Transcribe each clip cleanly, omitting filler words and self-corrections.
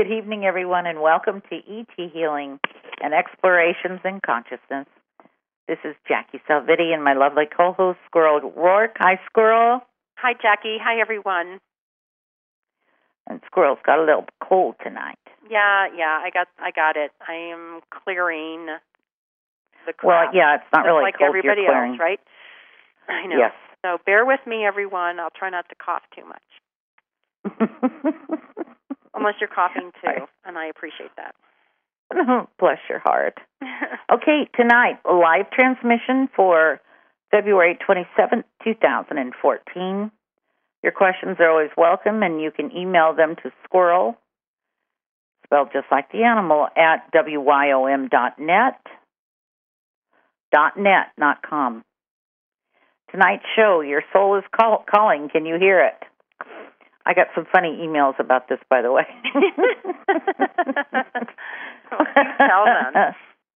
good evening, everyone, and welcome to ET Healing and Explorations in Consciousness. This is Jackie Salvitti and my lovely co-host, Squirrel Rourke. Hi, Squirrel. Hi, Jackie. Hi, everyone. And Squirrel's got a little cold tonight. Yeah, I got it. I am clearing the crap. Well, yeah, it's not really like cold. Everybody You're clearing. else, right? I know. Yes. So bear with me, everyone. I'll try not to cough too much. Unless you're coughing too, and I appreciate that. Bless your heart. Okay, tonight, a live transmission for February 27th, 2014. Your questions are always welcome, and you can email them to squirrel, spelled just like the animal, at wyom.net. .net, not com. Tonight's show, Your Soul is Calling. Can you hear it? I got some funny emails about this, by the way. Well, you tell them.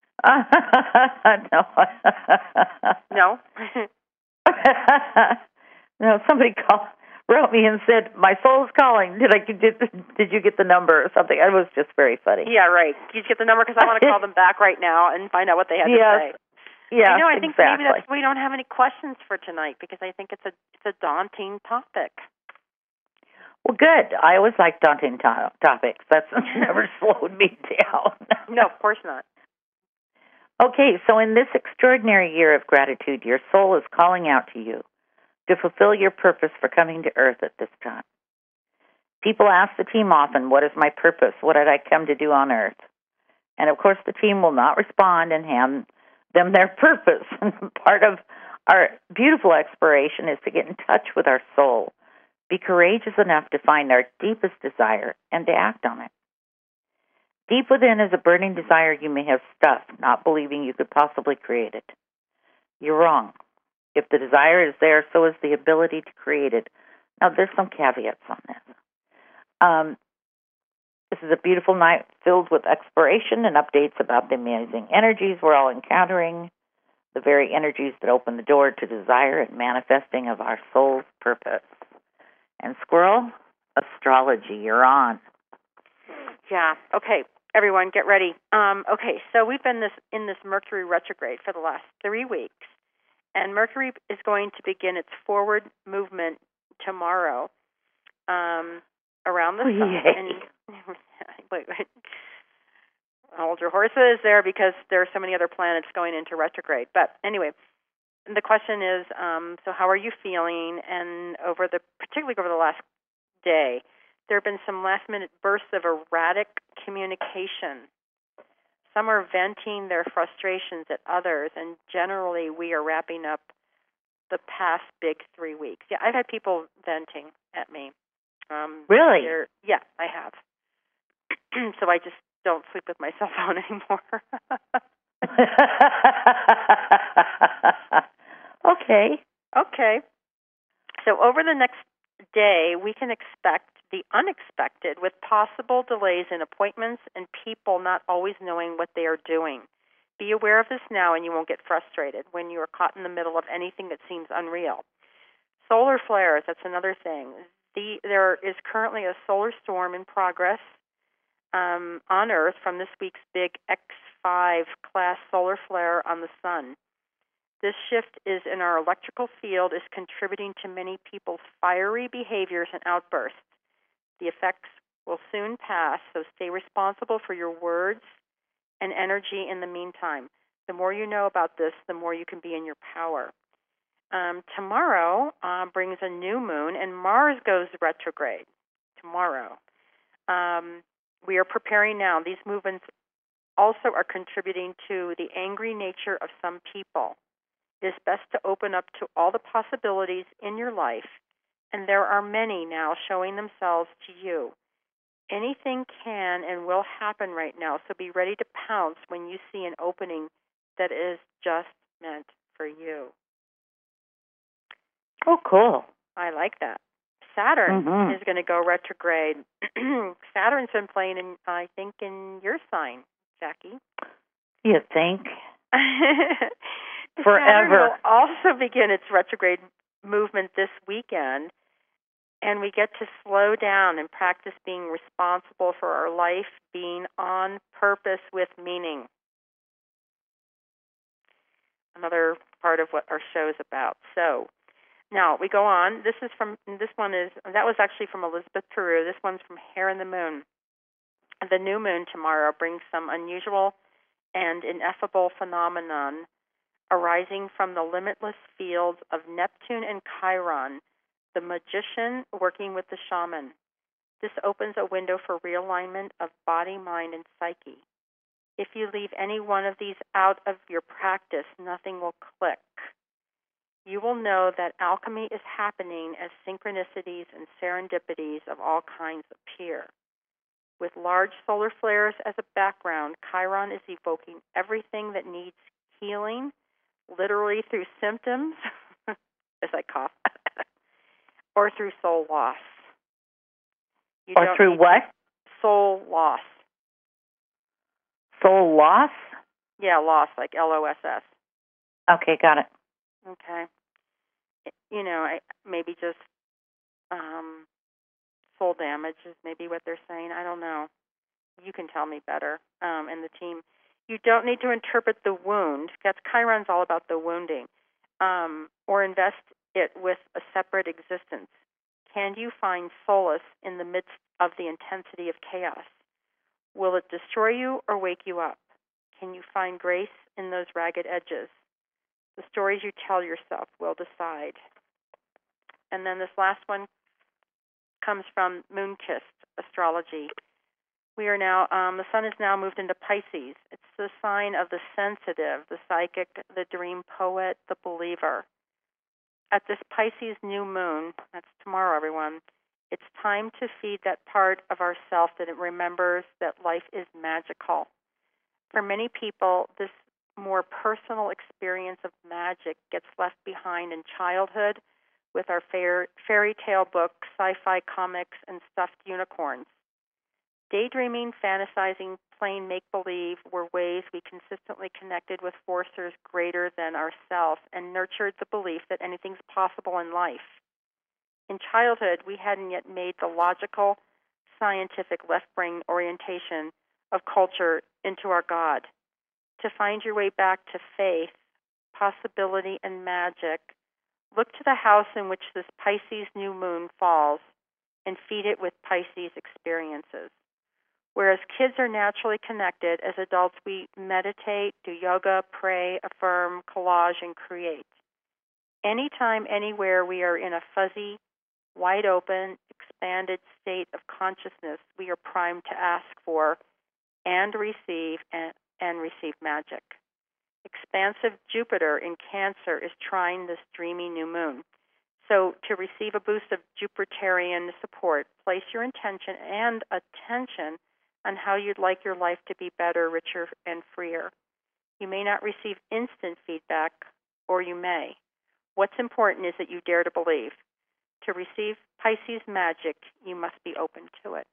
No. No, somebody wrote me and said, "My soul's calling. Did you get the number or something?" It was just very funny. Yeah, right. Did you get the number? Because I want to call them back right now and find out what they had to say. Yeah, I think maybe that's why we don't have any questions for tonight, because I think it's a daunting topic. Well, good. I always like daunting topics. That's never slowed me down. No, of course not. Okay, so in this extraordinary year of gratitude, your soul is calling out to you to fulfill your purpose for coming to Earth at this time. People ask the team often, "What is my purpose? What did I come to do on Earth?" And, of course, the team will not respond and hand them their purpose. Part of our beautiful exploration is to get in touch with our soul, be courageous enough to find our deepest desire and to act on it. Deep within is a burning desire you may have stuffed, not believing you could possibly create it. You're wrong. If the desire is there, so is the ability to create it. Now, there's some caveats on this. This is a beautiful night filled with exploration and updates about the amazing energies we're all encountering, the very energies that open the door to desire and manifesting of our soul's purpose. And Squirrel, astrology, you're on. Yeah, okay. Everyone, get ready. Okay, so we've been in this Mercury retrograde for the last 3 weeks, and Mercury is going to begin its forward movement tomorrow around the sun. Yay. Wait. Hold your horses there, because there are so many other planets going into retrograde. But anyway, the question is, so how are you feeling? And particularly over the last day, there have been some last-minute bursts of erratic communication. Some are venting their frustrations at others, and generally we are wrapping up the past big 3 weeks. Yeah, I've had people venting at me. Really? Yeah, I have. So I just don't sleep with my cell phone anymore. Okay. So over the next day, we can expect the unexpected, with possible delays in appointments and people not always knowing what they are doing. Be aware of this now, and you won't get frustrated when you are caught in the middle of anything that seems unreal. Solar flares, that's another thing. There is currently a solar storm in progress on Earth from this week's big X5 class solar flare on the sun. This shift is in our electrical field is contributing to many people's fiery behaviors and outbursts. The effects will soon pass, so stay responsible for your words and energy in the meantime. The more you know about this, the more you can be in your power. Tomorrow brings a new moon, and Mars goes retrograde tomorrow. We are preparing now. These movements also are contributing to the angry nature of some people. It is best to open up to all the possibilities in your life, and there are many now showing themselves to you. Anything can and will happen right now, so be ready to pounce when you see an opening that is just meant for you. Oh, cool. I like that. Saturn is going to go retrograde. Saturn's been playing, I think, in your sign, Jackie. You think? Forever. Saturn will also begin its retrograde movement this weekend. And we get to slow down and practice being responsible for our life, being on purpose with meaning. Another part of what our show is about. So now we go on. That was actually from Elizabeth Peru. This one's from Hair in the Moon. The new moon tomorrow brings some unusual and ineffable phenomenon arising from the limitless fields of Neptune and Chiron, the magician working with the shaman. This opens a window for realignment of body, mind, and psyche. If you leave any one of these out of your practice, nothing will click. You will know that alchemy is happening as synchronicities and serendipities of all kinds appear. With large solar flares as a background, Chiron is evoking everything that needs healing, literally through symptoms, as I cough, or through soul loss. Or through what? Soul loss. Soul loss? Yeah, loss, like LOSS. Okay, got it. Okay. Maybe just soul damage is maybe what they're saying. I don't know. You can tell me better, and the team. You don't need to interpret the wound. That's Chiron's all about the wounding, or invest it with a separate existence. Can you find solace in the midst of the intensity of chaos? Will it destroy you or wake you up? Can you find grace in those ragged edges? The stories you tell yourself will decide. And then this last one comes from Moonkissed Astrology. We are now, the sun is now moved into Pisces. It's the sign of the sensitive, the psychic, the dream poet, the believer. At this Pisces new moon, that's tomorrow, everyone, it's time to feed that part of ourself that it remembers that life is magical. For many people, this more personal experience of magic gets left behind in childhood with our fairy tale books, sci-fi comics, and stuffed unicorns. Daydreaming, fantasizing, playing make-believe were ways we consistently connected with forces greater than ourselves and nurtured the belief that anything's possible in life. In childhood, we hadn't yet made the logical, scientific left-brain orientation of culture into our God. To find your way back to faith, possibility, and magic, look to the house in which this Pisces new moon falls and feed it with Pisces experiences. Whereas kids are naturally connected, as adults we meditate, do yoga, pray, affirm, collage, and create. Anytime, anywhere we are in a fuzzy, wide open, expanded state of consciousness, we are primed to ask for and receive magic. Expansive Jupiter in Cancer is trying this dreamy new moon. So to receive a boost of Jupiterian support, place your intention and attention on how you'd like your life to be better, richer, and freer. You may not receive instant feedback, or you may. What's important is that you dare to believe. To receive Pisces magic, you must be open to it.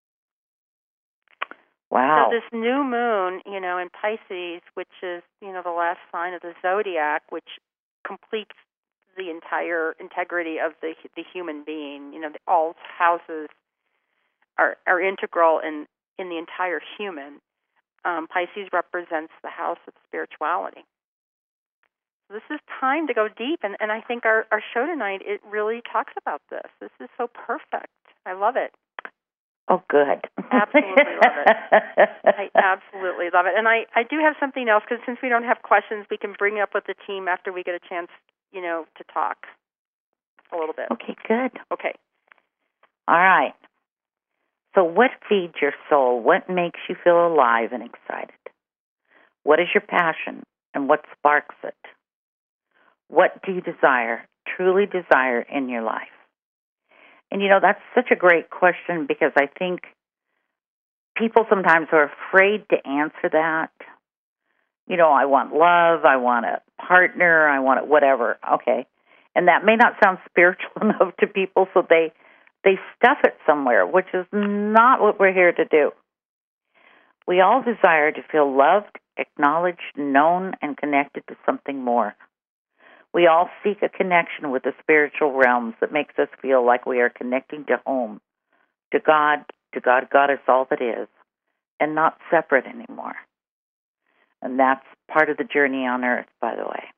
Wow. So this new moon, in Pisces, which is, the last sign of the zodiac, which completes the entire integrity of the human being. All houses are integral in the entire human. Pisces represents the house of spirituality. So this is time to go deep, and I think our show tonight, it really talks about this. This is so perfect. I love it. Oh, good. Absolutely love it. I absolutely love it. And I do have something else, because since we don't have questions, we can bring it up with the team after we get a chance, to talk a little bit. Okay, good. Okay. All right. So what feeds your soul? What makes you feel alive and excited? What is your passion, and what sparks it? What do you truly desire in your life? And, that's such a great question, because I think people sometimes are afraid to answer that. I want love, I want a partner, I want whatever. Okay. And that may not sound spiritual enough to people, so they stuff it somewhere, which is not what we're here to do. We all desire to feel loved, acknowledged, known, and connected to something more. We all seek a connection with the spiritual realms that makes us feel like we are connecting to home, to God, God is all that is, and not separate anymore. And that's part of the journey on earth, by the way.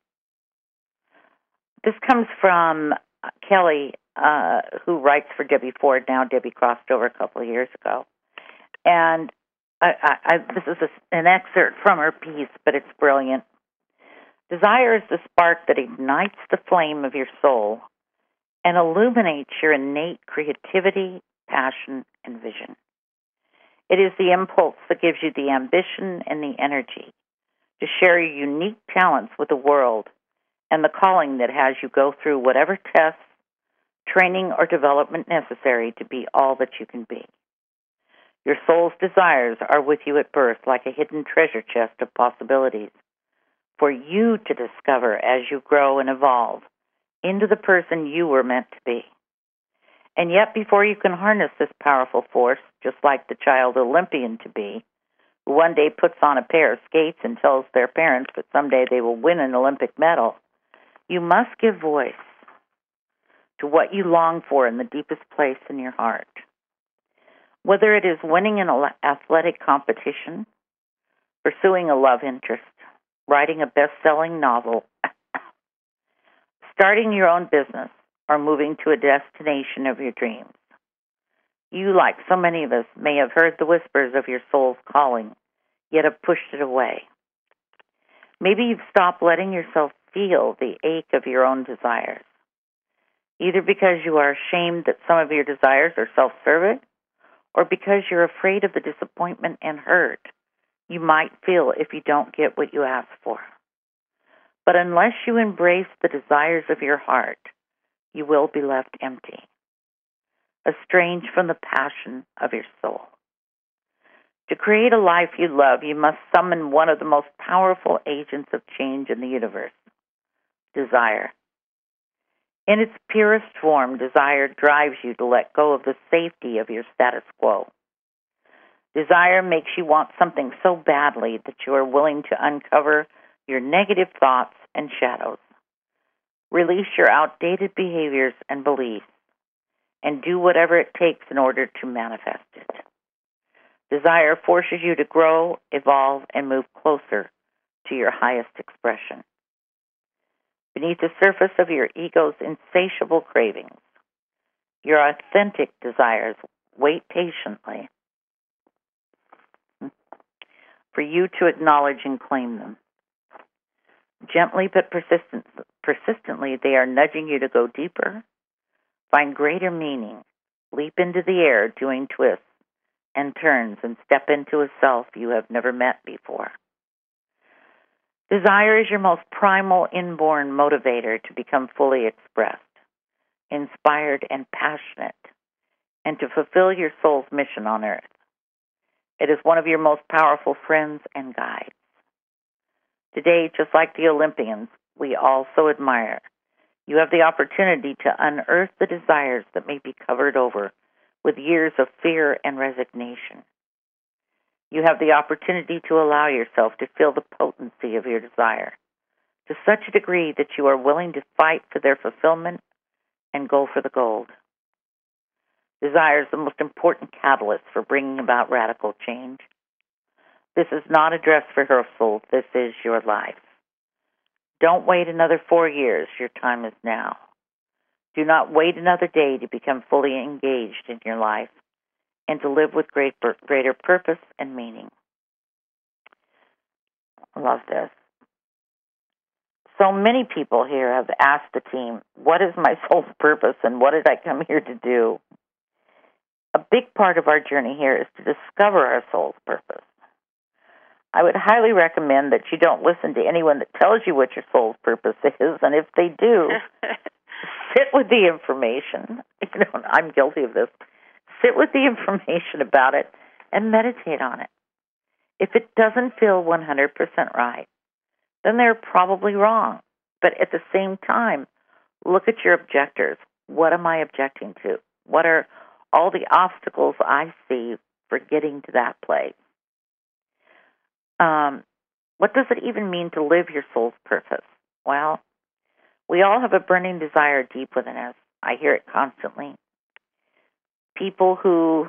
This comes from Kelly, who writes for Debbie Ford now. Debbie crossed over a couple of years ago. And this is an excerpt from her piece, but it's brilliant. Desire is the spark that ignites the flame of your soul and illuminates your innate creativity, passion, and vision. It is the impulse that gives you the ambition and the energy to share your unique talents with the world, and the calling that has you go through whatever tests, training, or development necessary to be all that you can be. Your soul's desires are with you at birth like a hidden treasure chest of possibilities for you to discover as you grow and evolve into the person you were meant to be. And yet, before you can harness this powerful force, just like the child Olympian to be, who one day puts on a pair of skates and tells their parents that someday they will win an Olympic medal, you must give voice to what you long for in the deepest place in your heart. Whether it is winning an athletic competition, pursuing a love interest, writing a best-selling novel, starting your own business, or moving to a destination of your dreams. You, like so many of us, may have heard the whispers of your soul's calling, yet have pushed it away. Maybe you've stopped letting yourself feel the ache of your own desires, either because you are ashamed that some of your desires are self-serving, or because you're afraid of the disappointment and hurt you might feel if you don't get what you ask for. But unless you embrace the desires of your heart, you will be left empty, estranged from the passion of your soul. To create a life you love, you must summon one of the most powerful agents of change in the universe, desire. In its purest form, desire drives you to let go of the safety of your status quo. Desire makes you want something so badly that you are willing to uncover your negative thoughts and shadows, release your outdated behaviors and beliefs, and do whatever it takes in order to manifest it. Desire forces you to grow, evolve, and move closer to your highest expression. Beneath the surface of your ego's insatiable cravings, your authentic desires wait patiently for you to acknowledge and claim them. Gently but persistently, they are nudging you to go deeper, find greater meaning, leap into the air doing twists and turns, and step into a self you have never met before. Desire is your most primal inborn motivator to become fully expressed, inspired, and passionate, and to fulfill your soul's mission on earth. It is one of your most powerful friends and guides. Today, just like the Olympians, we also admire. You have the opportunity to unearth the desires that may be covered over with years of fear and resignation. You have the opportunity to allow yourself to feel the potency of your desire to such a degree that you are willing to fight for their fulfillment and go for the gold. Desire is the most important catalyst for bringing about radical change. This is not a dress rehearsal. This is your life. Don't wait another 4 years. Your time is now. Do not wait another day to become fully engaged in your life and to live with greater purpose and meaning. I love this. So many people here have asked the team, what is my soul's purpose and what did I come here to do? A big part of our journey here is to discover our soul's purpose. I would highly recommend that you don't listen to anyone that tells you what your soul's purpose is, and if they do, sit with the information. I'm guilty of this. Sit with the information about it and meditate on it. If it doesn't feel 100% right, then they're probably wrong. But at the same time, look at your objectors. What am I objecting to? What are all the obstacles I see for getting to that place? What does it even mean to live your soul's purpose? Well, We all have a burning desire deep within us. I hear it constantly. People who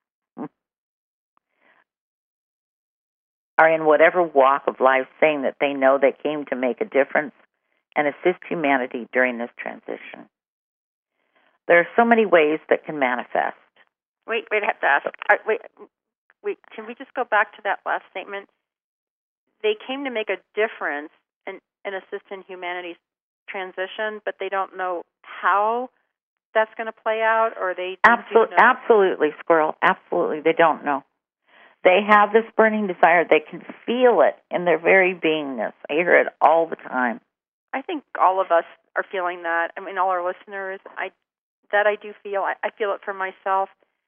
are in whatever walk of life saying that they know they came to make a difference and assist humanity during this transition. There are so many ways that can manifest. Wait, I have to ask. Wait, can we just go back to that last statement? They came to make a difference and assist in humanity's transition, but they don't know how that's going to play out, or they do know? Absolutely, Squirrel. Absolutely, they don't know. They have this burning desire. They can feel it in their very beingness. I hear it all the time. I think all of us are feeling that. I mean, all our listeners. I do feel. I feel it for myself.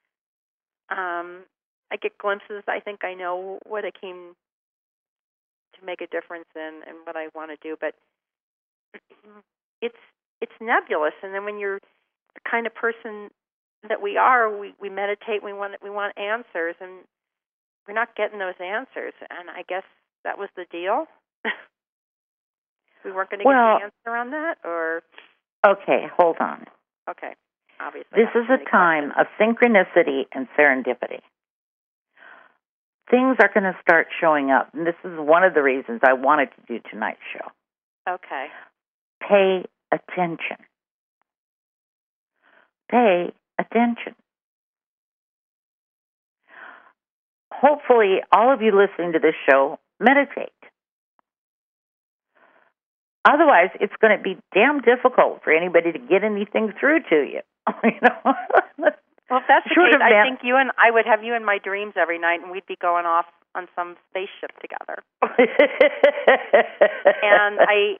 I get glimpses. I think I know what I came to make a difference in and what I want to do, but it's nebulous. And then when you're the kind of person that we are, we meditate. We want answers, and we're not getting those answers. And I guess that was the deal. We weren't going to get the answer on that, or okay, hold on. Okay, obviously this is a time of synchronicity and serendipity. Things are going to start showing up, and this is one of the reasons I wanted to do tonight's show. Okay. Pay attention. Pay attention. Hopefully, all of you listening to this show meditate. Otherwise, it's going to be damn difficult for anybody to get anything through to you. Well, if that's the case, I think I would have you in my dreams every night, and we'd be going off on some spaceship together. And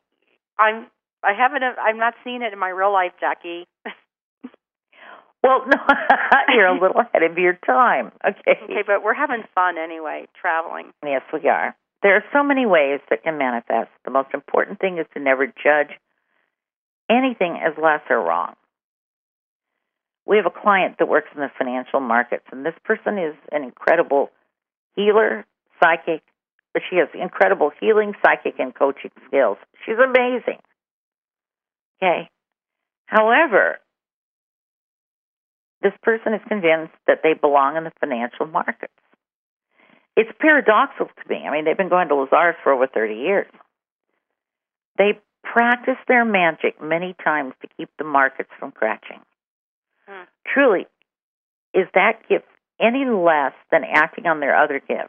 I'm not seeing it in my real life, Jackie. Well, no, you're a little ahead of your time. Okay. Okay, but we're having fun anyway, traveling. Yes, we are. There are so many ways that can manifest. The most important thing is to never judge anything as less or wrong. We have a client that works in the financial markets, and this person is an incredible healer, psychic. She has incredible healing, psychic, and coaching skills. She's amazing. Okay. However, this person is convinced that they belong in the financial markets. It's paradoxical to me. I mean, they've been going to Lazarus for over 30 years. They practice their magic many times to keep the markets from crashing. Truly, is that gift any less than acting on their other gifts?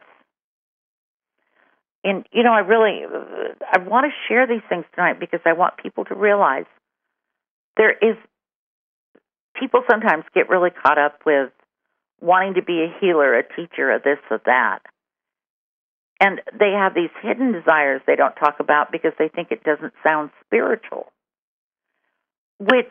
And, I want to share these things tonight because I want people to realize people sometimes get really caught up with wanting to be a healer, a teacher, a this, or that. And they have these hidden desires they don't talk about because they think it doesn't sound spiritual, which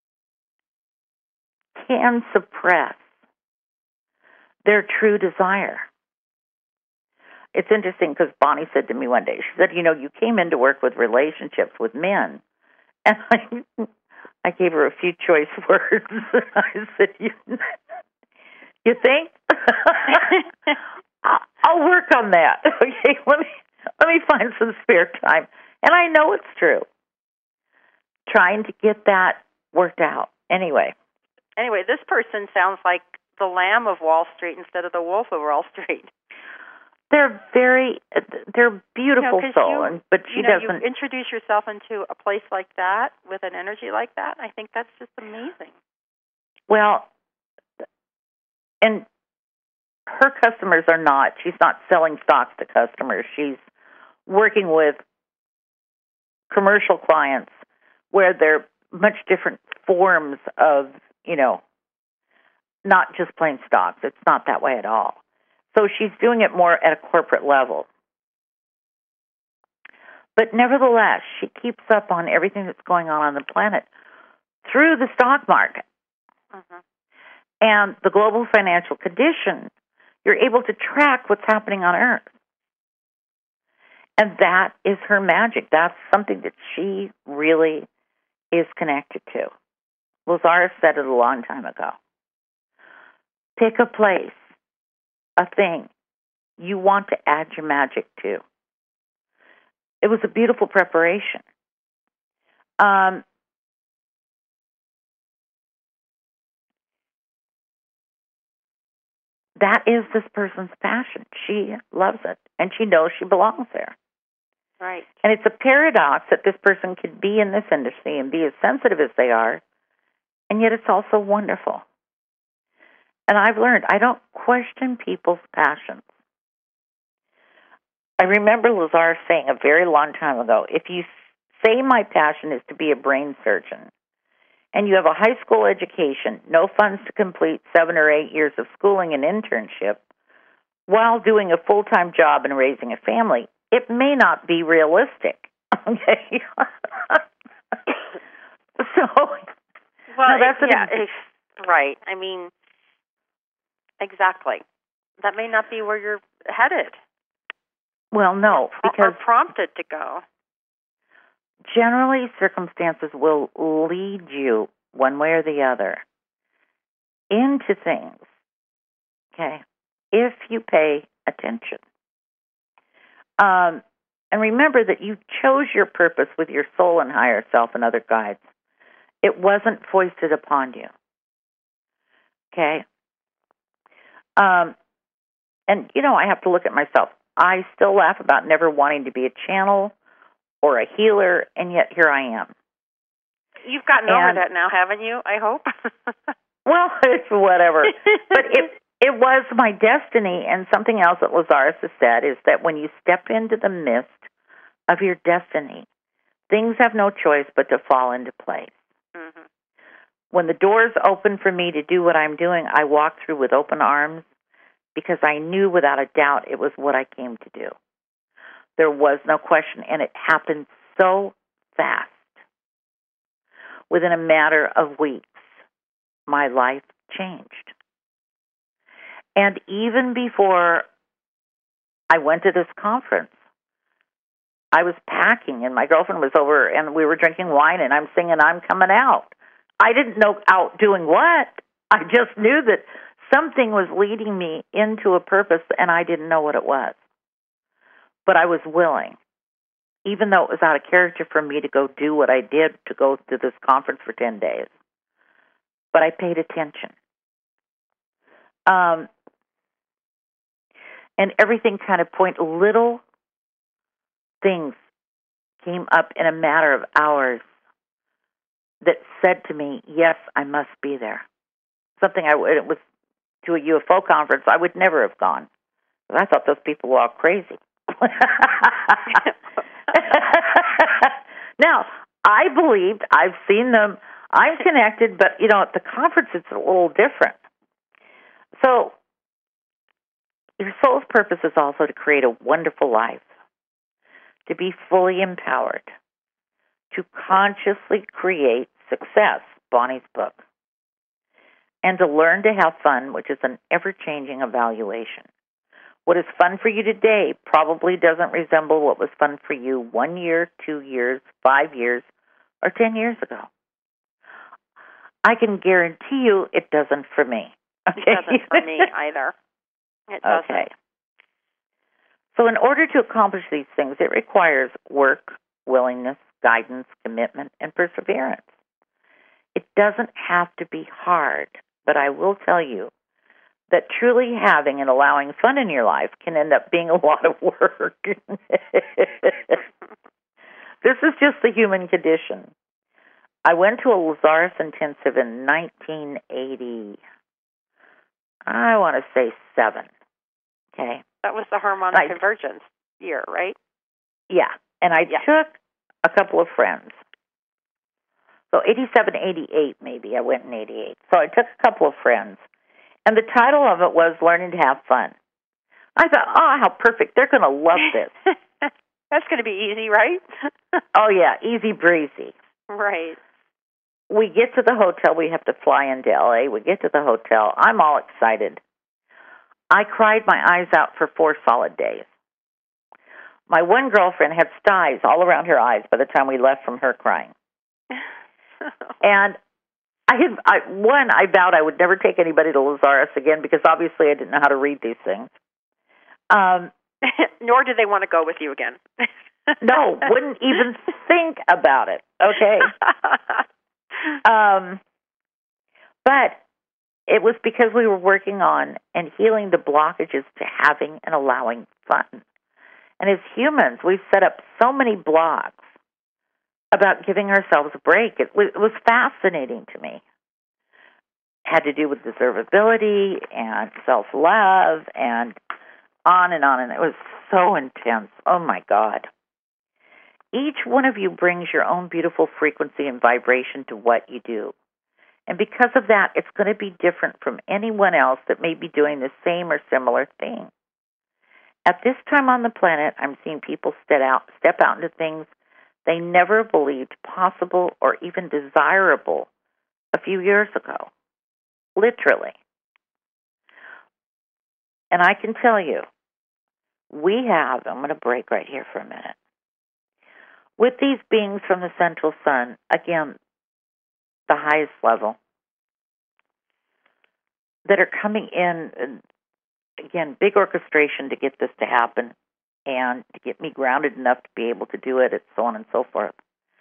can suppress their true desire. It's interesting because Bonnie said to me one day, she said, you came in to work with relationships with men. And I gave her a few choice words. I said, you think? I'll work on that. Okay, let me find some spare time. And I know it's true. Trying to get that worked out. Anyway, this person sounds like the Lamb of Wall Street instead of the Wolf of Wall Street. They're beautiful soul, but she doesn't. You introduce yourself into a place like that with an energy like that. I think that's just amazing. Well, and her customers are not. She's not selling stocks to customers. She's working with commercial clients where they're much different forms of, not just plain stocks. It's not that way at all. So she's doing it more at a corporate level. But nevertheless, she keeps up on everything that's going on the planet through the stock market. Uh-huh. And the global financial condition, you're able to track what's happening on Earth. And that is her magic. That's something that she really is connected to. Lazarus said it a long time ago. Pick a place, a thing you want to add your magic to. It was a beautiful preparation. That is this person's passion. She loves it, and she knows she belongs there. Right. And it's a paradox that this person could be in this industry and be as sensitive as they are, and yet it's also wonderful. And I've learned I don't question people's passions. I remember Lazar saying a very long time ago, if you say my passion is to be a brain surgeon, and you have a high school education, no funds to complete 7 or 8 years of schooling and internship, while doing a full-time job and raising a family, it may not be realistic. Okay? So, well, that's right. I mean, exactly. That may not be where you're headed. Well, no, because or prompted to go. Generally, circumstances will lead you one way or the other into things, okay, if you pay attention. And remember that you chose your purpose with your soul and higher self and other guides. It wasn't foisted upon you, okay? And, I have to look at myself. I still laugh about never wanting to be a channel or a healer, and yet here I am. You've gotten over that now, haven't you? I hope. Well, it's whatever. But it was my destiny, and something else that Lazarus has said is that when you step into the mist of your destiny, things have no choice but to fall into place. Mm-hmm. When the doors open for me to do what I'm doing, I walk through with open arms because I knew without a doubt it was what I came to do. There was no question, and it happened so fast. Within a matter of weeks, my life changed. And even before I went to this conference, I was packing, and my girlfriend was over, and we were drinking wine, and I'm singing, I'm coming out. I didn't know out doing what. I just knew that something was leading me into a purpose, and I didn't know what it was. But I was willing, even though it was out of character for me to go do what I did, to go to this conference for 10 days. But I paid attention. And everything kind of little things came up in a matter of hours that said to me, yes, I must be there. Something it was to a UFO conference I would never have gone. I thought those people were all crazy. Now, I believed, I've seen them, I'm connected, but, at the conference it's a little different. So, your soul's purpose is also to create a wonderful life, to be fully empowered, to consciously create success, Bonnie's book, and to learn to have fun, which is an ever-changing evaluation. What is fun for you today probably doesn't resemble what was fun for you 1 year, 2 years, 5 years, or 10 years ago. I can guarantee you it doesn't for me. Okay? It doesn't for me either. It doesn't. Okay. So in order to accomplish these things, it requires work, willingness, guidance, commitment, and perseverance. It doesn't have to be hard, but I will tell you that truly having and allowing fun in your life can end up being a lot of work. This is just the human condition. I went to a Lazarus intensive in 1980, I want to say 7. Okay. That was the harmonic convergence year, right? Yeah. And I took a couple of friends. So 87, 88 maybe. I went in 88. So I took a couple of friends. And the title of it was Learning to Have Fun. I thought, how perfect. They're going to love this. That's going to be easy, right? Oh, yeah. Easy breezy. Right. We get to the hotel. We have to fly into L.A. We get to the hotel. I'm all excited. I cried my eyes out for 4 solid days. My one girlfriend had styes all around her eyes by the time we left from her crying. And I vowed I would never take anybody to Lazarus again because obviously I didn't know how to read these things. Nor did they want to go with you again. No, wouldn't even think about it. Okay. But it was because we were working on and healing the blockages to having and allowing fun. And as humans, we've set up so many blocks about giving ourselves a break. It was fascinating to me. It had to do with deservability and self-love and on and on. And it was so intense. Oh, my God. Each one of you brings your own beautiful frequency and vibration to what you do. And because of that, it's going to be different from anyone else that may be doing the same or similar thing. At this time on the planet, I'm seeing people step out into things they never believed possible or even desirable a few years ago. Literally. And I can tell you, I'm going to break right here for a minute. With these beings from the central sun, again, the highest level, that are coming in, again, big orchestration to get this to happen and to get me grounded enough to be able to do it, and so on and so forth,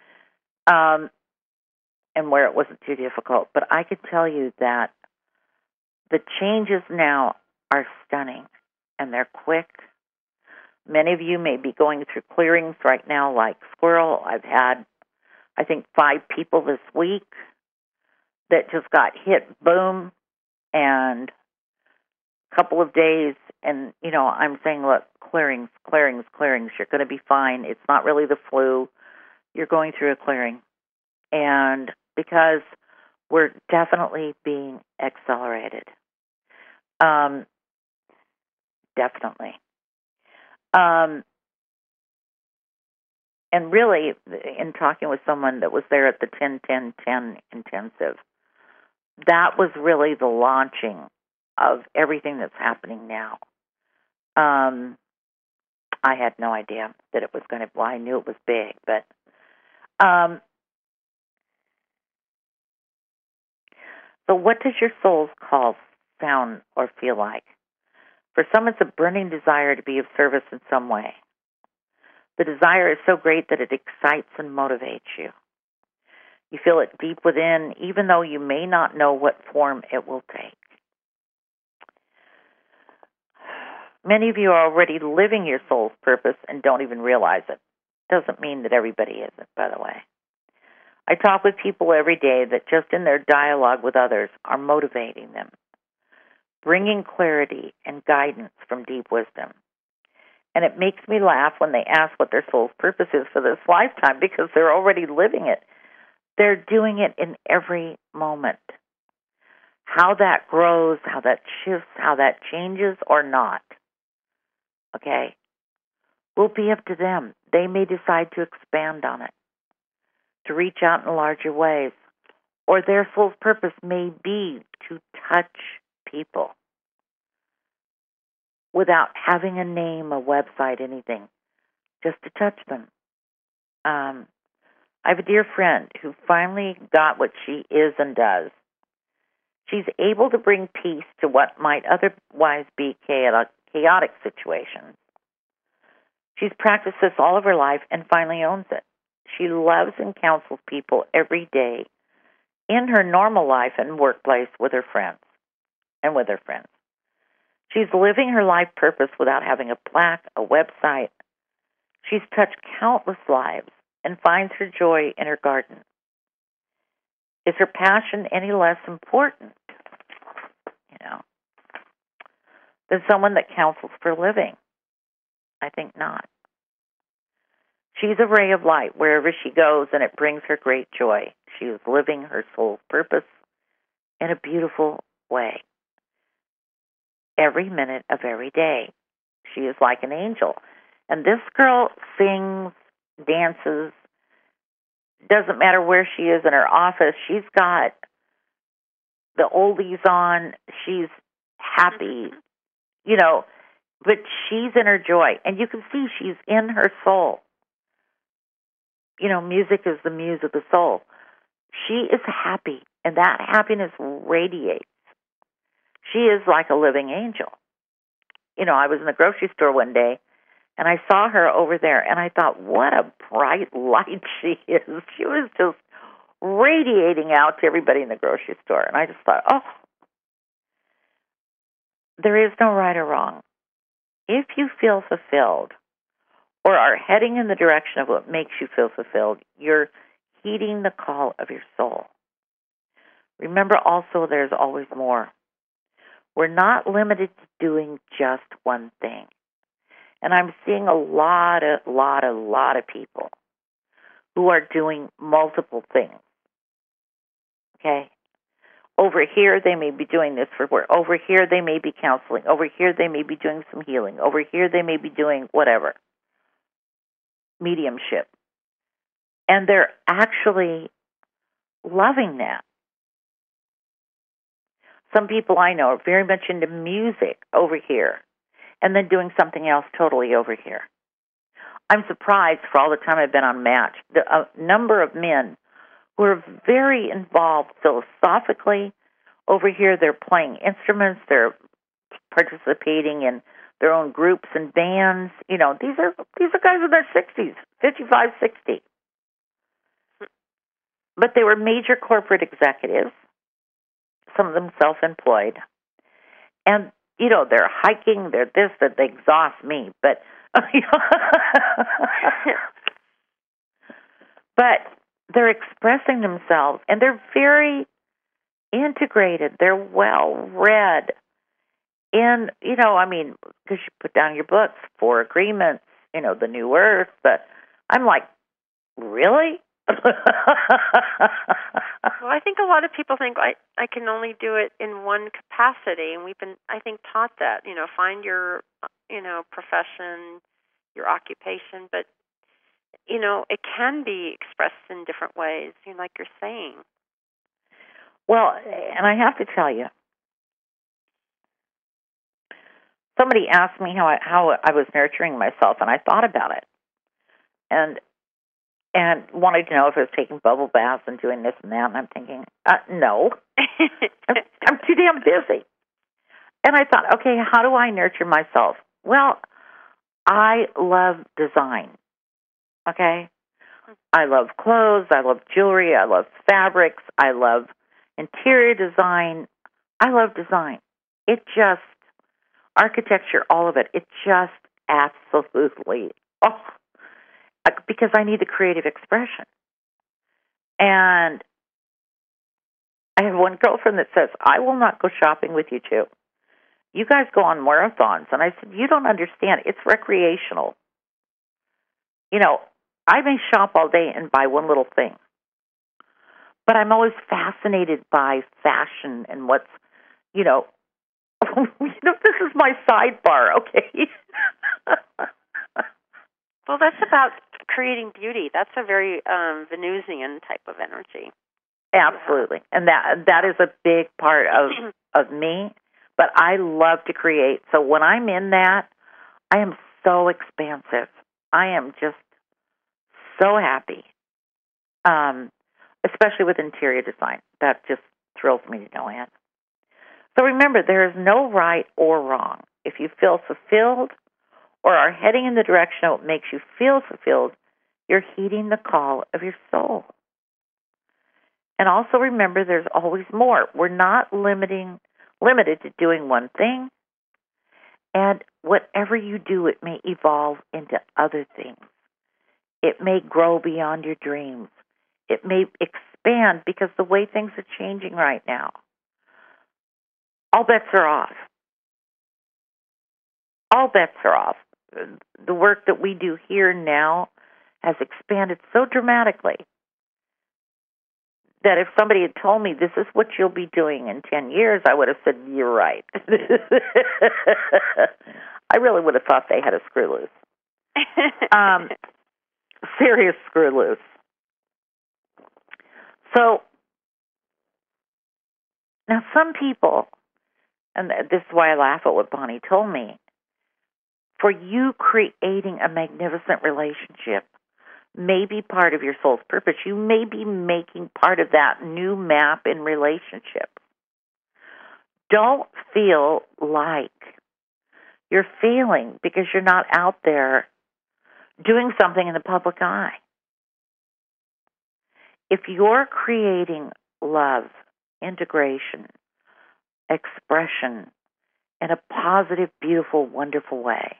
and where it wasn't too difficult. But I could tell you that the changes now are stunning, and they're quick. Many of you may be going through clearings right now like Squirrel. I've had, I think, 5 people this week that just got hit, boom, and a couple of days. And, I'm saying, look, clearings. You're going to be fine. It's not really the flu. You're going through a clearing. And because we're definitely being accelerated. Definitely. And really, in talking with someone that was there at the 10-10-10 intensive, that was really the launching of everything that's happening now. I had no idea that it was going to, I knew it was big, but so what does your soul's call sound or feel like? For some, it's a burning desire to be of service in some way. The desire is so great that it excites and motivates you. You feel it deep within, even though you may not know what form it will take. Many of you are already living your soul's purpose and don't even realize it. Doesn't mean that everybody isn't, by the way. I talk with people every day that just in their dialogue with others are motivating them, bringing clarity and guidance from deep wisdom. And it makes me laugh when they ask what their soul's purpose is for this lifetime because they're already living it. They're doing it in every moment. How that grows, how that shifts, how that changes or not, okay, will be up to them. They may decide to expand on it, to reach out in larger ways, or their soul's purpose may be to touch people without having a name, a website, anything, just to touch them. I have a dear friend who finally got what she is and does. She's able to bring peace to what might otherwise be chaotic situations. She's practiced this all of her life and finally owns it. She loves and counsels people every day in her normal life and workplace with her friends. She's living her life purpose without having a plaque, a website. She's touched countless lives and finds her joy in her garden. Is her passion any less important, than someone that counsels for a living? I think not. She's a ray of light wherever she goes, and it brings her great joy. She is living her soul's purpose in a beautiful way. Every minute of every day, she is like an angel. And this girl sings, dances, doesn't matter where she is in her office. She's got the oldies on. She's happy, but she's in her joy. And you can see she's in her soul. Music is the muse of the soul. She is happy, and that happiness radiates. She is like a living angel. I was in the grocery store one day, And I saw her over there, and I thought, what a bright light she is. She was just radiating out to everybody in the grocery store. And I just thought, oh, there is no right or wrong. If you feel fulfilled or are heading in the direction of what makes you feel fulfilled, you're heeding the call of your soul. Remember also, there's always more. We're not limited to doing just one thing. And I'm seeing a lot of people who are doing multiple things. Okay? Over here, they may be doing this for work. Over here, they may be counseling. Over here, they may be doing some healing. Over here, they may be doing whatever. Mediumship. And they're actually loving that. Some people I know are very much into music over here and then doing something else totally over here. I'm surprised for all the time I've been on Match, the number of men who are very involved philosophically. Over here, they're playing instruments, they're participating in their own groups and bands. You know, these are guys in their 60s, 55, 60. But they were major corporate executives, some of them self-employed. And, you know, they're hiking, they're this, that they exhaust me. But, but they're expressing themselves, and they're very integrated. They're well-read. In, you know, I mean, because you put down your books, 4 Agreements, you know, The New Earth. I'm like, really? Well, I think a lot of people think I can only do it in one capacity, and we've been, I think, taught that. You know, find your, you know, profession, your occupation, but you know, it can be expressed in different ways. You know, like you're saying. Well, and I have to tell you, somebody asked me how I was nurturing myself, and I thought about it, and wanted to know if I was taking bubble baths and doing this and that, and I'm thinking, no. I'm too damn busy. And I thought, okay, how do I nurture myself? Well, I love design, okay? I love clothes, I love jewelry, I love fabrics, I love interior design. I love design. It just, architecture, all of it, it just absolutely, because I need the creative expression. And I have one girlfriend that says, I will not go shopping with you two. You guys go on marathons. And I said, you don't understand. It's recreational. You know, I may shop all day and buy one little thing. But I'm always fascinated by fashion and what's, you know, this is my sidebar, okay? Well, that's about creating beauty. That's a very Venusian type of energy. Absolutely. And that is a big part of me. But I love to create. So when I'm in that, I am so expansive. I am just so happy, especially with interior design. That just thrills me to no end. So remember, there is no right or wrong. If you feel fulfilled or are heading in the direction of what makes you feel fulfilled, you're heeding the call of your soul. And also remember, there's always more. We're not limited to doing one thing. And whatever you do, it may evolve into other things. It may grow beyond your dreams. It may expand because the way things are changing right now. All bets are off. All bets are off. The work that we do here now has expanded so dramatically that if somebody had told me this is what you'll be doing in 10 years, I would have said, you're right. I really would have thought they had a screw loose. Serious screw loose. So, now some people, and this is why I laugh at what Bonnie told me, for you creating a magnificent relationship may be part of your soul's purpose. You may be making part of that new map in relationship. Don't feel like you're failing because you're not out there doing something in the public eye. If you're creating love, integration, expression in a positive, beautiful, wonderful way,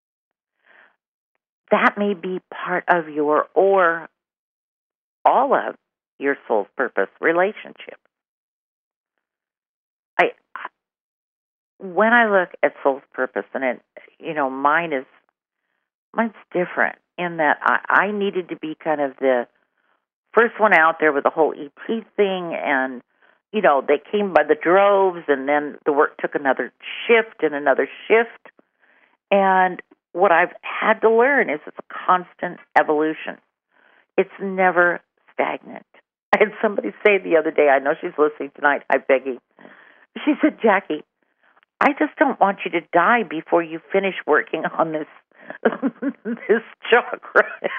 that may be part of your, or all of your soul's purpose relationship. When I look at soul's purpose, and mine's different in that I needed to be kind of the first one out there with the whole ET thing, and they came by the droves, and then the work took another shift and another shift. And what I've had to learn is it's a constant evolution. It's never stagnant. I had somebody say the other day, I know she's listening tonight, hi Peggy. She said, Jackie, I just don't want you to die before you finish working on this this chakra.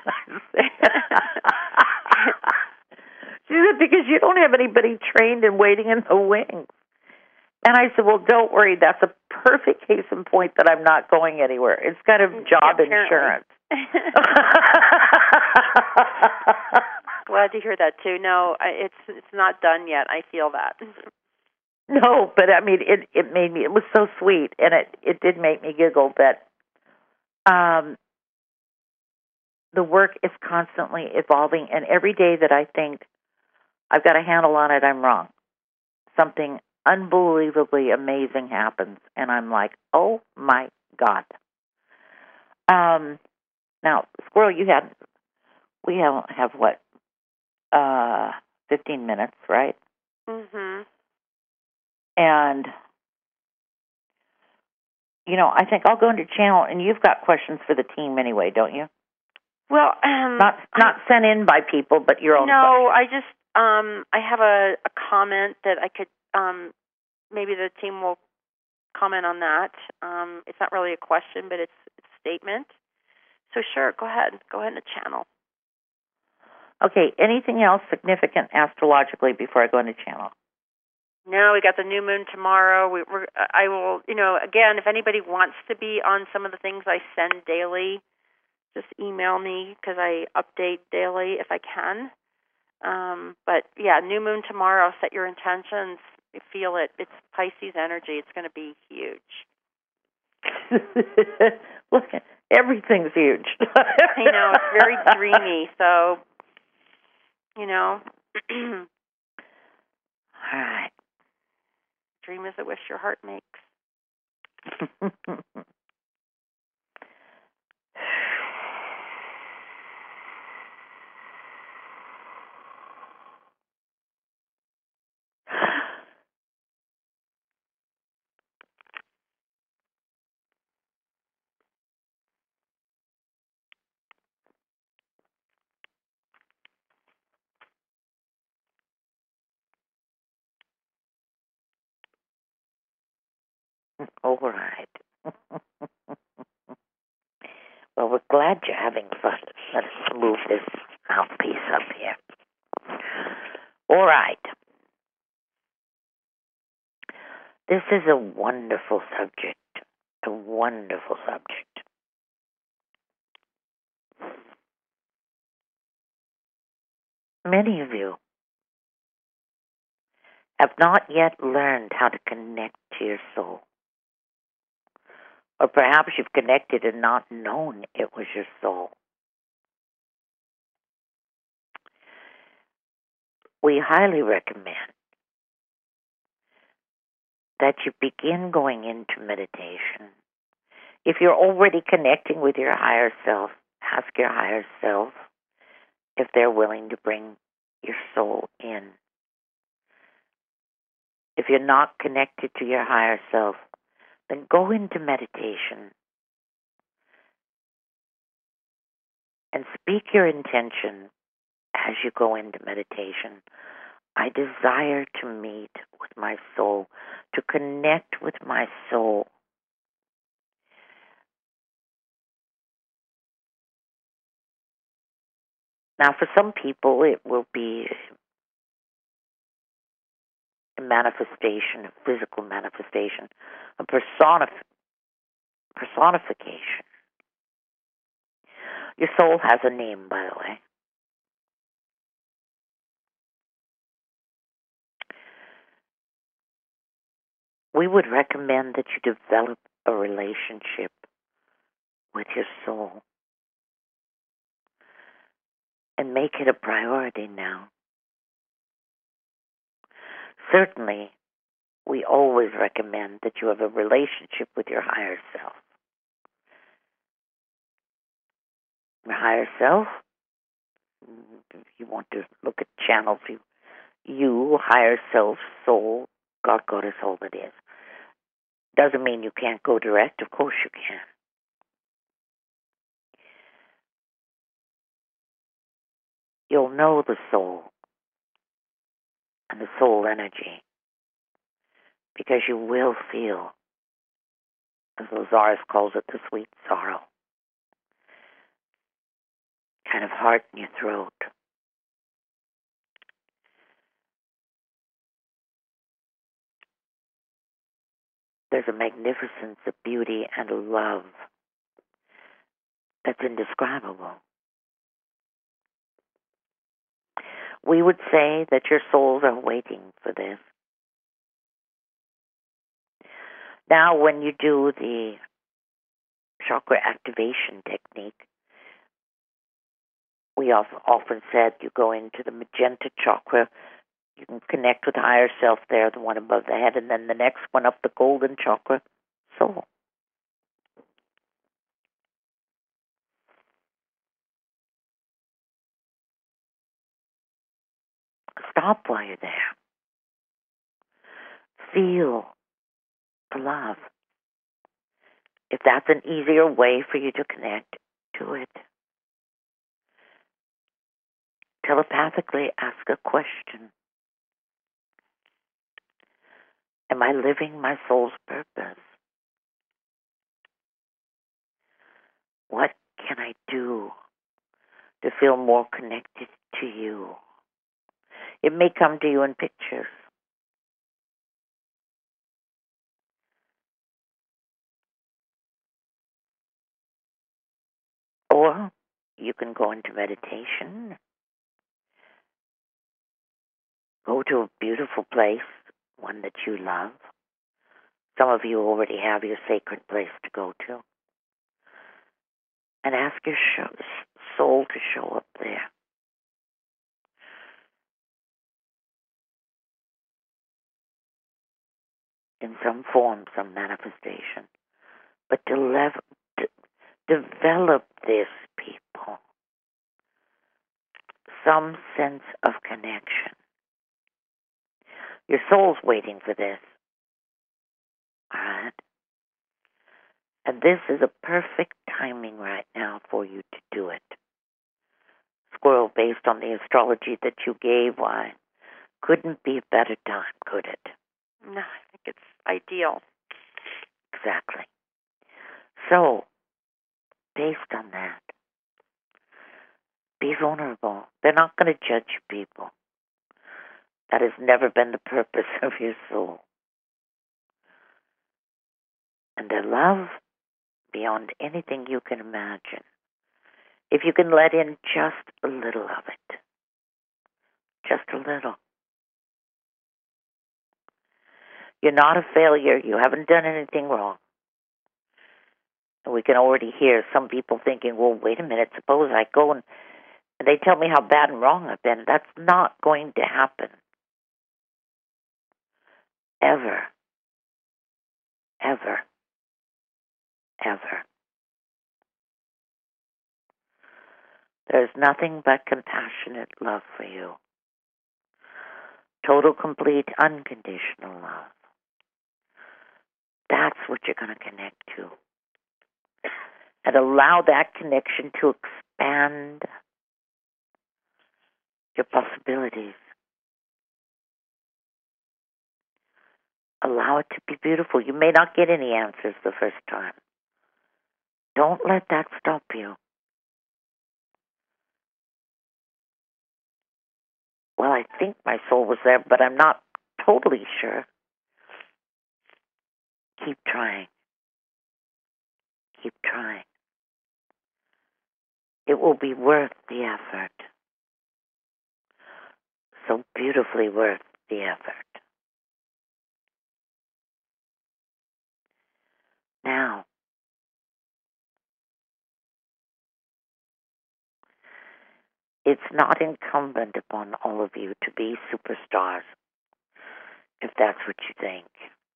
She said, because you don't have anybody trained and waiting in the wings. And I said, well, don't worry. That's a perfect case in point that I'm not going anywhere. It's kind of job insurance. Glad to hear that, too. No, it's not done yet. I feel that. No, but I mean, it made me, it was so sweet, and it did make me giggle that the work is constantly evolving, and every day that I think I've got a handle on it, I'm wrong. Something unbelievably amazing happens, and I'm like, oh my God. Now, Squirrel, we have what, 15 minutes, right? Mm-hmm. And, I think I'll go into channel, and you've got questions for the team anyway, don't you? Well, not sent in by people, but your own. No, questions. I just I have a comment that I could maybe the team will comment on that. It's not really a question, but it's a statement. So sure, go ahead in the channel. Okay. Anything else significant astrologically before I go into channel? No, we got the new moon tomorrow. I will, again, if anybody wants to be on some of the things I send daily, just email me because I update daily if I can. But yeah, new moon tomorrow. Set your intentions. You feel it. It's Pisces energy. It's going to be huge. Look, everything's huge. I know, it's very dreamy. So, All right. Dream is a wish your heart makes. All right. Well, we're glad you're having fun. Let's move this mouthpiece up here. All right. This is a wonderful subject. A wonderful subject. Many of you have not yet learned how to connect to your soul. Or perhaps you've connected and not known it was your soul. We highly recommend that you begin going into meditation. If you're already connecting with your higher self, ask your higher self if they're willing to bring your soul in. If you're not connected to your higher self, then go into meditation and speak your intention as you go into meditation. I desire to meet with my soul, to connect with my soul. Now, for some people, it will be a manifestation, a physical manifestation, a personification. Your soul has a name, by the way. We would recommend that you develop a relationship with your soul and make it a priority now. Certainly, we always recommend that you have a relationship with your higher self. Your higher self, if you want to look at channels, you, higher self, soul, God, Goddess, all that is. Doesn't mean you can't go direct. Of course you can. You'll know the soul and the soul energy because you will feel, as Lazarus calls it, the sweet sorrow. Kind of heart in your throat. There's a magnificence, a beauty, and a love that's indescribable. We would say that your souls are waiting for this. Now, when you do the chakra activation technique, we also often said you go into the magenta chakra. You can connect with the higher self there, the one above the head, and then the next one up the golden chakra, soul. Stop while you're there. Feel the love. If that's an easier way for you to connect, do it. Telepathically ask a question. Am I living my soul's purpose? What can I do to feel more connected to you? It may come to you in pictures. Or you can go into meditation. Go to a beautiful place, one that you love. Some of you already have your sacred place to go to. And ask your soul to show up there. In some form, some manifestation. But develop this, people. Some sense of connection. Your soul's waiting for this. All right? And this is a perfect timing right now for you to do it. Squirrel, based on the astrology that you gave, why couldn't be a better time, could it? No, I think it's ideal. Exactly. So, based on that, be vulnerable. They're not going to judge people. That has never been the purpose of your soul. And their love beyond anything you can imagine. If you can let in just a little of it. Just a little. You're not a failure. You haven't done anything wrong. And we can already hear some people thinking, well, wait a minute, suppose I go and they tell me how bad and wrong I've been. That's not going to happen. Ever. Ever. Ever. There's nothing but compassionate love for you. Total, complete, unconditional love. That's what you're going to connect to. And allow that connection to expand your possibilities. Allow it to be beautiful. You may not get any answers the first time. Don't let that stop you. Well, I think my soul was there, but I'm not totally sure. Keep trying. Keep trying. It will be worth the effort. So beautifully worth the effort. Now, it's not incumbent upon all of you to be superstars, if that's what you think.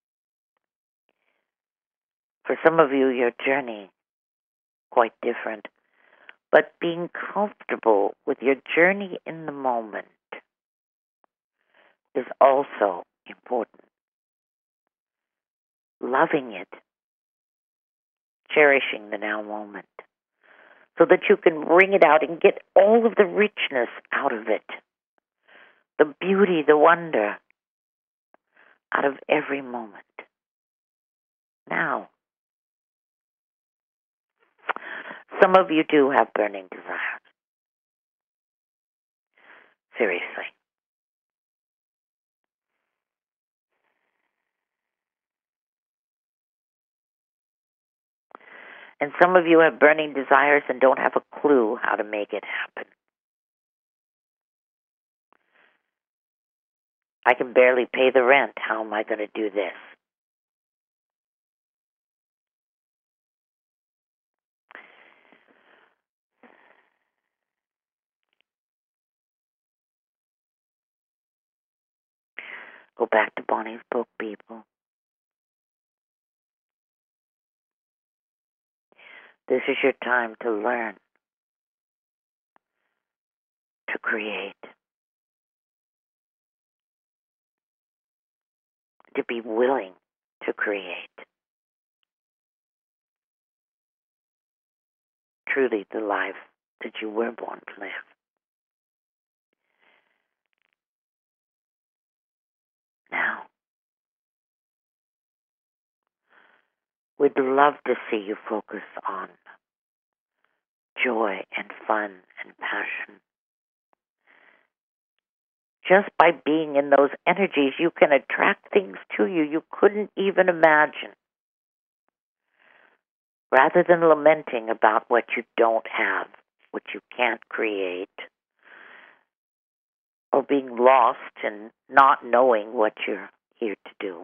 For some of you, your journey quite different, but being comfortable with your journey in the moment is also important. Loving it, cherishing the now moment, so that you can bring it out and get all of the richness out of it, the beauty, the wonder out of every moment. Now, some of you do have burning desires. Seriously. And some of you have burning desires and don't have a clue how to make it happen. I can barely pay the rent. How am I going to do this? Go back to Bonnie's book, people. This is your time to learn, to create, to be willing to create. Truly the life that you were born to live. Now, we'd love to see you focus on joy and fun and passion. Just by being in those energies, you can attract things to you you couldn't even imagine. Rather than lamenting about what you don't have, what you can't create, or being lost and not knowing what you're here to do.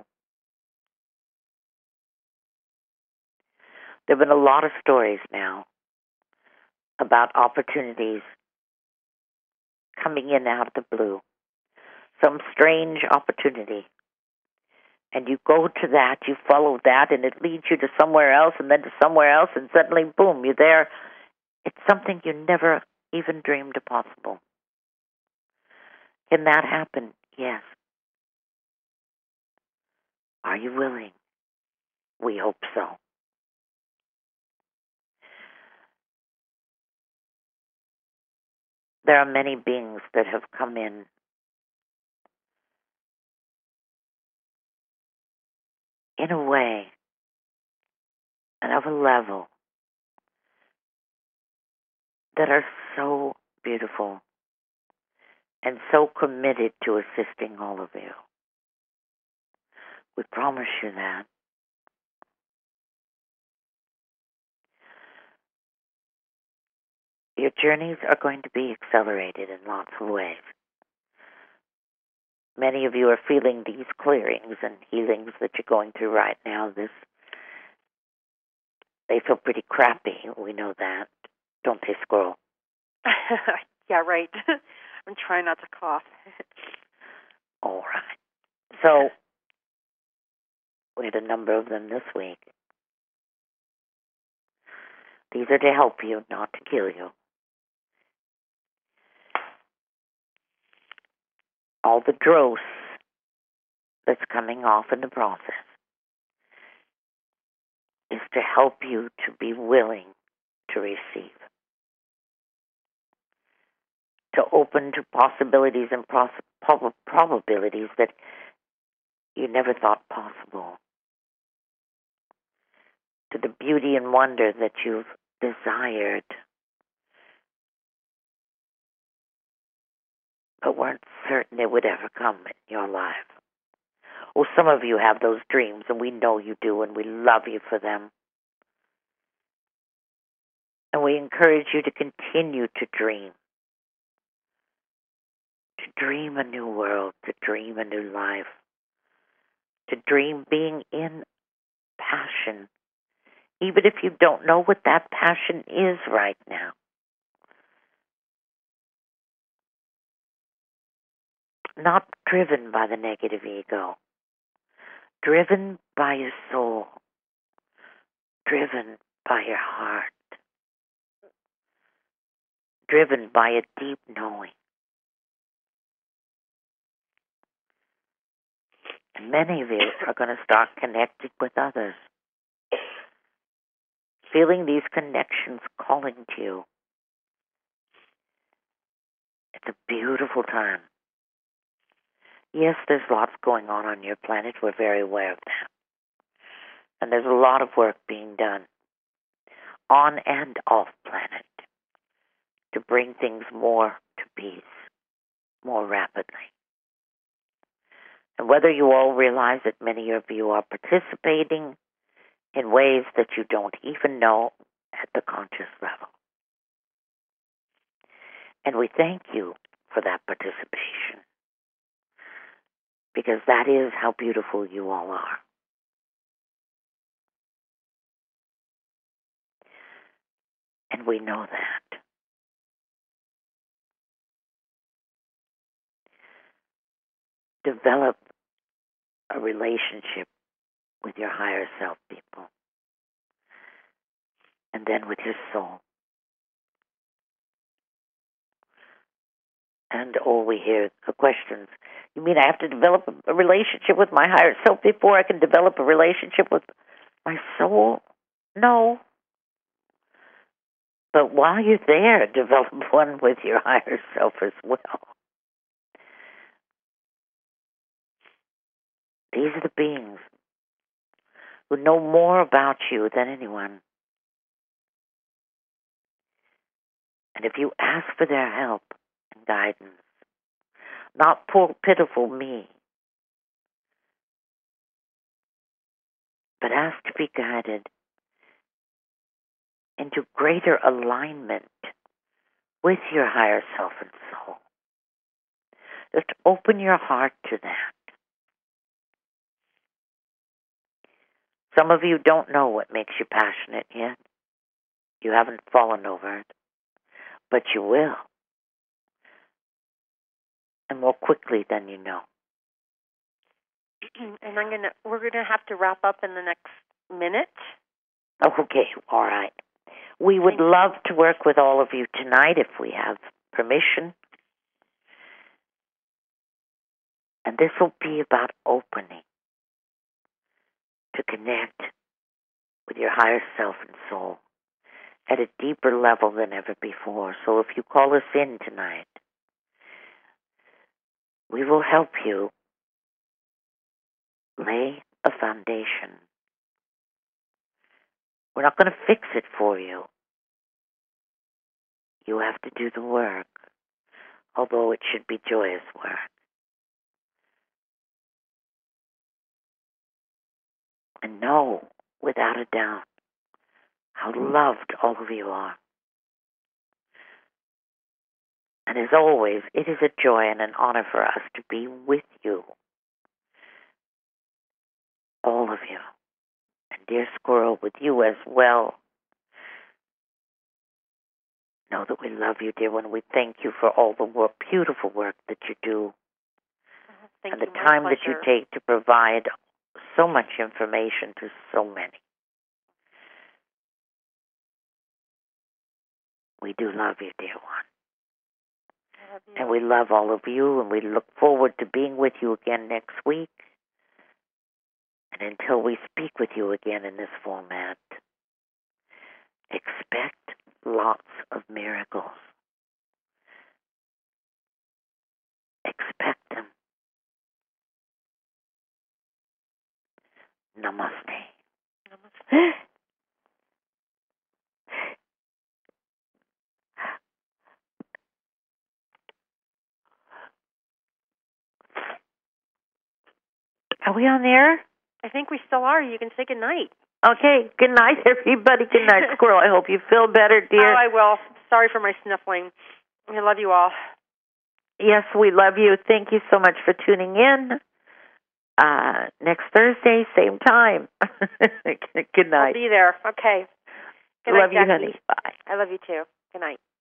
There have been a lot of stories now about opportunities coming in out of the blue. Some strange opportunity. And you go to that, you follow that, and it leads you to somewhere else, and then to somewhere else, and suddenly, boom, you're there. It's something you never even dreamed possible. Can that happen? Yes. Are you willing? We hope so. There are many beings that have come in a way and of a level that are so beautiful and so committed to assisting all of you. We promise you that. Your journeys are going to be accelerated in lots of ways. Many of you are feeling these clearings and healings that you're going through right now. They feel pretty crappy. We know that. Don't they, Squirrel? Yeah, right. I'm trying not to cough. All right. So, we had a number of them this week. These are to help you, not to kill you. All the dross that's coming off in the process is to help you to be willing to receive, to open to possibilities and probabilities that you never thought possible, to the beauty and wonder that you've desired but weren't certain it would ever come in your life. Well, some of you have those dreams, and we know you do, and we love you for them. And we encourage you to continue to dream a new world, to dream a new life, to dream being in passion, even if you don't know what that passion is right now. Not driven by the negative ego, driven by your soul, driven by your heart, driven by a deep knowing. And many of you are going to start connecting with others, feeling these connections calling to you. It's a beautiful time. Yes, there's lots going on your planet. We're very aware of that. And there's a lot of work being done on and off planet to bring things more to peace more rapidly. And whether you all realize that many of you are participating in ways that you don't even know at the conscious level. And we thank you for that participation, because that is how beautiful you all are. And we know that. Develop a relationship with your higher self, people, and then with your soul. And all we hear are questions. You mean I have to develop a relationship with my higher self before I can develop a relationship with my soul? No. But while you're there, develop one with your higher self as well. These are the beings who know more about you than anyone. And if you ask for their help and guidance, not poor, pitiful me, but ask to be guided into greater alignment with your higher self and soul. Just open your heart to that. Some of you don't know what makes you passionate yet. You haven't fallen over it, but you will. And more quickly than you know. And we're gonna have to wrap up in the next minute. Okay, all right. We would love to work with all of you tonight if we have permission. And this will be about opening to connect with your higher self and soul at a deeper level than ever before. So if you call us in tonight, we will help you lay a foundation. We're not going to fix it for you. You have to do the work, although it should be joyous work. And know, without a doubt, how loved all of you are. And as always, it is a joy and an honor for us to be with you. All of you. And dear Squirrel, with you as well. Know that we love you, dear one. We thank you for all the work, beautiful work that you do. And the time that you take to provide so much information to so many. We do love you, dear one. And we love all of you, and we look forward to being with you again next week. And until we speak with you again in this format, expect lots of miracles. Expect them. Namaste. Namaste. Are we on the air? I think we still are. You can say good night. Okay, good night, everybody. Good night, Squirrel. I hope you feel better, dear. Oh, I will. Sorry for my sniffling. I love you all. Yes, we love you. Thank you so much for tuning in. Next Thursday, same time. Good night. I'll be there. Okay. Good love night, you, honey. Bye. I love you too. Good night.